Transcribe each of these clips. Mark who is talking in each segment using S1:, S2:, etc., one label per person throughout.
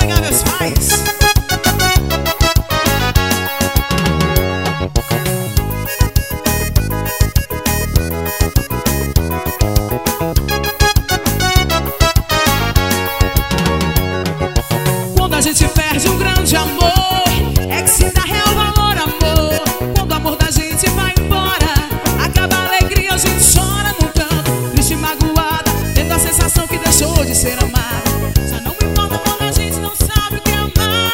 S1: alegar meus pais. Quando a gente perde um grande amor, é que se dá real valor, amor. Quando o amor da gente vai embora, acaba a alegria, a gente chora num canto, triste e magoada, tendo a sensação que deixou de ser amada. Já não me importa quando a gente não sabe o que é amar.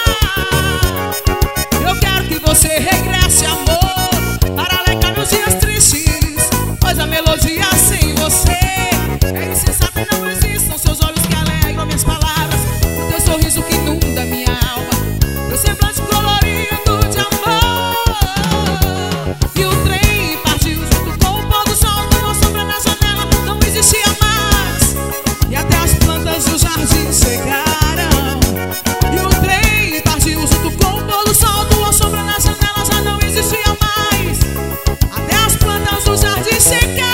S1: Eu quero que você regresse, amor, para alegar meus dias tristes, pois a melodia sem você é insensato e não existe. São seus olhos que alegram minhas palavras, o teu sorriso que inunda minha alma, meu semblante colorido de amor. E o trem partiu junto com o pôr do sol, tua sombra na janela não existia mais, e até as plantas do jardim chegaram. E o trem partiu junto com o pôr do sol, tua sombra na janela já não existia mais, até as plantas do jardim chegaram.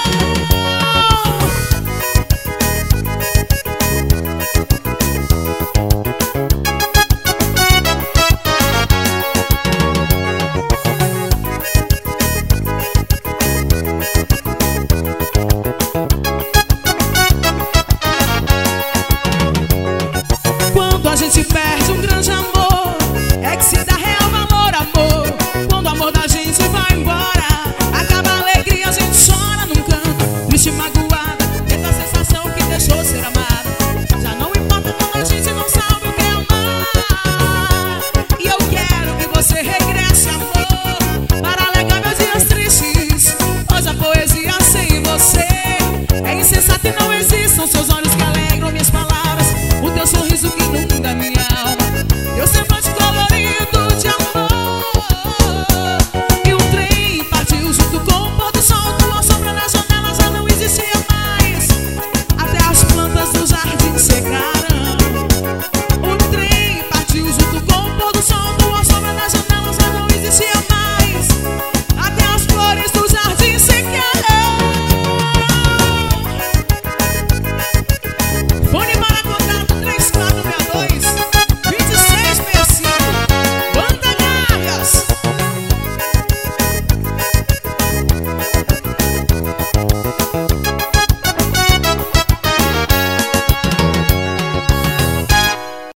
S1: Quando a gente perde um grande amor, é que se dá real valor, amor. Quando o amor da gente vai embora, acaba a alegria, a gente chora num canto, triste e magoada, tendo a sensação que deixou de ser amada. Já não importa quando a gente não sabe o que é amar. E eu quero que você regresse, amor, para alegar meus dias tristes, pois a poesia sem você é insensata e não existe. São seus olhos